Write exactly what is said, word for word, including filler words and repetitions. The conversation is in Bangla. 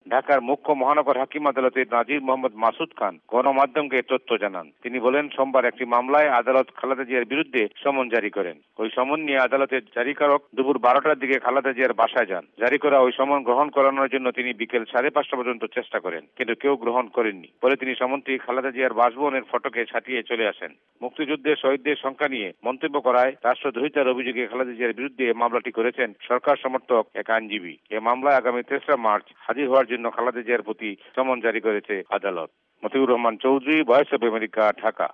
ঢাকার মুখ্য মহানগর হাকিম আদালতের নাজির মোহাম্মদ মাসুদ খান গণমাধ্যমকে তথ্য জানান। তিনি বলেন, সোমবার একটি মামলায় আদালত খালেদা জিয়ার বিরুদ্ধে সমন জারি করেন। ওই সমন নিয়ে আদালতের জারিকারক দুপুর বারোটার দিকে খালেদা জিয়ার বাসায় যান। জারি করা ওই সমন গ্রহণ করানোর জন্য তিনি বিকেল সাড়ে পাঁচটা পর্যন্ত চেষ্টা করেন, কিন্তু কেউ গ্রহণ করেননি। পরে তিনি সমনটি খালেদা জিয়ার বাসভবনের ফটকে ছাটিয়ে চলে আসেন। মুক্তিযুদ্ধের শহীদদের সংখ্যা নিয়ে মন্তব্য করায় রাষ্ট্রদ্রোহিতার অভিযোগে খালেদা জিয়ার বিরুদ্ধে মামলাটি করেছেন সরকার সমর্থক এক আইনজীবী। এ মামলায় আগামী তেসরা মার্চ হাজির হওয়ার জন্য খালেদা জিয়ার প্রতি সমন জারি করেছে আদালত। Motiur Rahman Chowdhury, voice of America, Dhaka.